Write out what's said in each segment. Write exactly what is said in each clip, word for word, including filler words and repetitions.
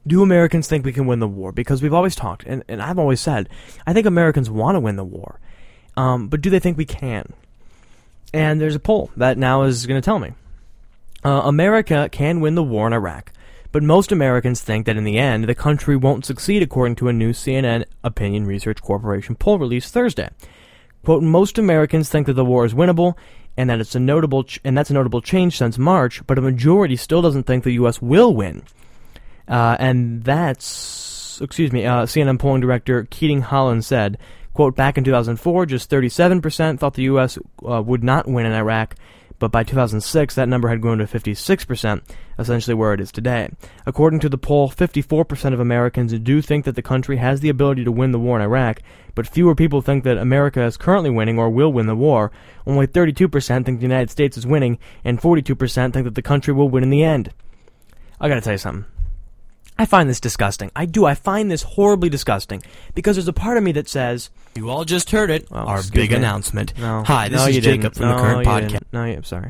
Do Americans think we can win the war? Because we've always talked, and, and I've always said, I think Americans want to win the war. Um, but do they think we can? And there's a poll that now is going to tell me. Uh, America can win the war in Iraq, but most Americans think that in the end, the country won't succeed, according to a new C N N Opinion Research Corporation poll released Thursday. Quote, most Americans think that the war is winnable, and that it's a notable ch- and that's a notable change since March, but a majority still doesn't think the U S will win. Uh, and that's, excuse me, uh, C N N polling director Keating Holland said, quote, back in two thousand four, just thirty-seven percent thought the U S uh, would not win in Iraq, but by two thousand six, that number had grown to fifty-six percent, essentially where it is today. According to the poll, fifty-four percent of Americans do think that the country has the ability to win the war in Iraq, but fewer people think that America is currently winning or will win the war. Only thirty-two percent think the United States is winning, and forty-two percent think that the country will win in the end. I gotta tell you something. I find this disgusting. I do. I find this horribly disgusting, because there's a part of me that says... You all just heard it. Oh, our big me. announcement. No. Hi, this no, is you Jacob didn't. from no, the Current you Podcast. Didn't. No, I'm sorry.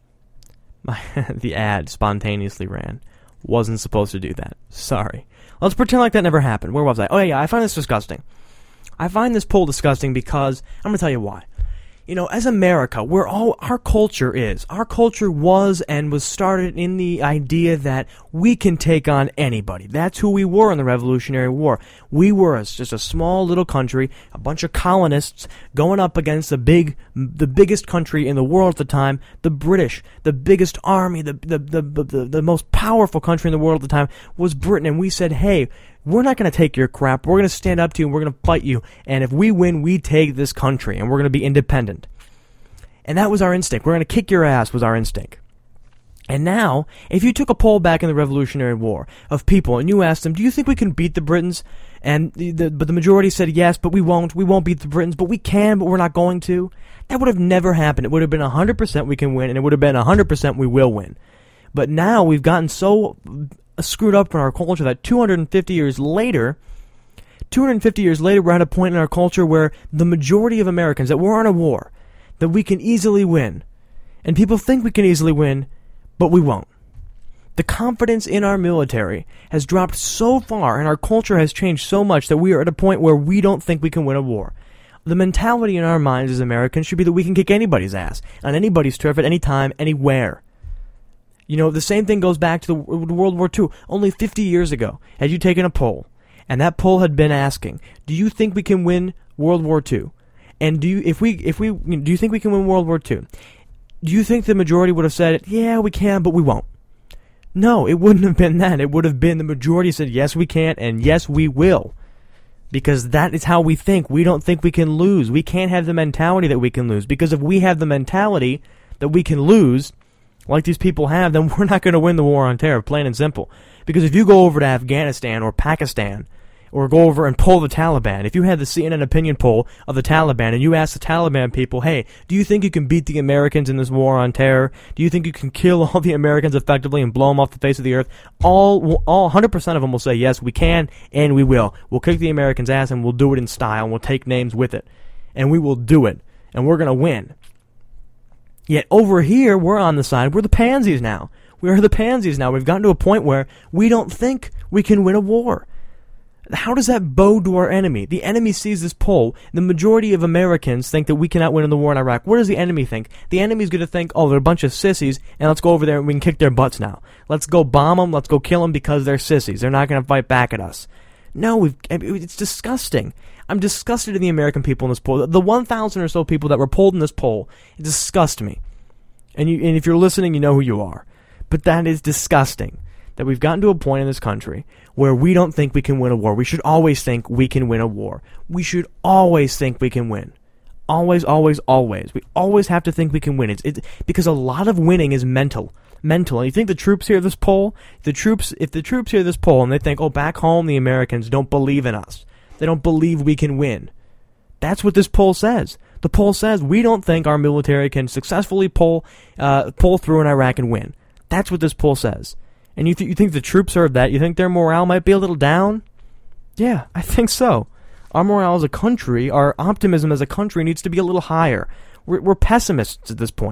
My the ad spontaneously ran. Wasn't supposed to do that. Sorry. Let's pretend like that never happened. Where was I? Oh, yeah, yeah, I find this disgusting. I find this poll disgusting because... I'm going to tell you why. You know, as America, we're all, our culture is, our culture was and was started in the idea that we can take on anybody. That's who we were in the Revolutionary War. We were a, just a small little country, a bunch of colonists going up against the big, the biggest country in the world at the time, the British. The biggest army, the the the the, the most powerful country in the world at the time was Britain, and we said, hey, we're not going to take your crap. We're going to stand up to you, and we're going to fight you. And if we win, we take this country, and we're going to be independent. And that was our instinct. We're going to kick your ass was our instinct. And now, if you took a poll back in the Revolutionary War of people, and you asked them, do you think we can beat the Britons? And the, the but the majority said yes, but we won't. We won't beat the Britons, but we can, but we're not going to. That would have never happened. It would have been one hundred percent we can win, and it would have been one hundred percent we will win. But now we've gotten so screwed up in our culture that two hundred fifty years later, two hundred fifty years later, we're at a point in our culture where the majority of Americans, that we're in a war, that we can easily win. And people think we can easily win, but we won't. The confidence in our military has dropped so far, and our culture has changed so much that we are at a point where we don't think we can win a war. The mentality in our minds as Americans should be that we can kick anybody's ass, on anybody's turf, at any time, anywhere. You know, the same thing goes back to the World War Two. Only fifty years ago, had you taken a poll, and that poll had been asking, do you think we can win World War Two? And do you, if we, if we, do you think we can win World War Two? Do you think the majority would have said, yeah, we can, but we won't? No, it wouldn't have been that. It would have been the majority said, yes, we can, and yes, we will. Because that is how we think. We don't think we can lose. We can't have the mentality that we can lose. Because if we have the mentality that we can lose, like these people have, then we're not going to win the war on terror, plain and simple. Because if you go over to Afghanistan or Pakistan, or go over and poll the Taliban, if you had the C N N opinion poll of the Taliban and you ask the Taliban people, hey, do you think you can beat the Americans in this war on terror? Do you think you can kill all the Americans effectively and blow them off the face of the earth? All, all one hundred percent of them will say, yes, we can, and we will. We'll kick the Americans' ass, and we'll do it in style, and we'll take names with it. And we will do it, and we're going to win. Yet over here, we're on the side, we're the pansies now. We are the pansies now. We've gotten to a point where we don't think we can win a war. How does that bode to our enemy? The enemy sees this poll. The majority of Americans think that we cannot win in the war in Iraq. What does the enemy think? The enemy's going to think, oh, they're a bunch of sissies, and let's go over there and we can kick their butts now. Let's go bomb them. Let's go kill them because they're sissies. They're not going to fight back at us. No, we've, it's disgusting. I'm disgusted in the American people in this poll. The one thousand or so people that were polled in this poll, it disgusts me. And, you, and if you're listening, you know who you are. But that is disgusting. That we've gotten to a point in this country where we don't think we can win a war. We should always think we can win a war. We should always think we can win. Always, always, always. We always have to think we can win. It's, it's because a lot of winning is mental. Mental. And you think the troops hear this poll? The troops, if the troops hear this poll and they think, oh, back home the Americans don't believe in us. They don't believe we can win. That's what this poll says. The poll says we don't think our military can successfully pull, uh, pull through in Iraq and win. That's what this poll says. And you, th- you think the troops heard that? You think their morale might be a little down? Yeah, I think so. Our morale as a country, our optimism as a country needs to be a little higher. We're, we're pessimists at this point.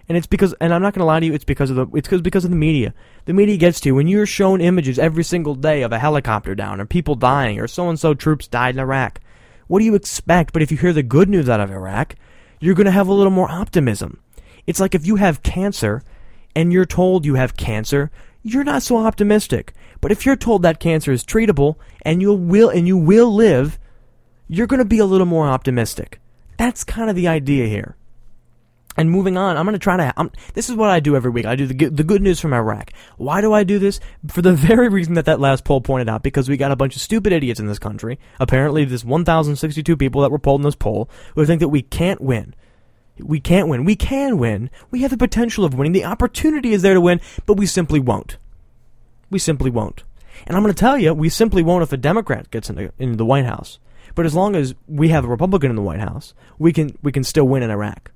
And it's because, and I'm not going to lie to you, it's because of the, it's because because of the media. The media gets to you when you're shown images every single day of a helicopter down, or people dying, or so and so troops died in Iraq. What do you expect? But if you hear the good news out of Iraq, you're going to have a little more optimism. It's like if you have cancer, and you're told you have cancer, you're not so optimistic. But if you're told that cancer is treatable, and you will and you will live, you're going to be a little more optimistic. That's kind of the idea here. And moving on, I'm going to try to... I'm, this is what I do every week. I do the, the good news from Iraq. Why do I do this? For the very reason that that last poll pointed out, because we got a bunch of stupid idiots in this country. Apparently, there's one thousand sixty-two people that were polled in this poll who think that we can't win. We can't win. We can win. We have the potential of winning. The opportunity is there to win, but we simply won't. We simply won't. And I'm going to tell you, we simply won't if a Democrat gets into, into the White House. But as long as we have a Republican in the White House, we can we can still win in Iraq.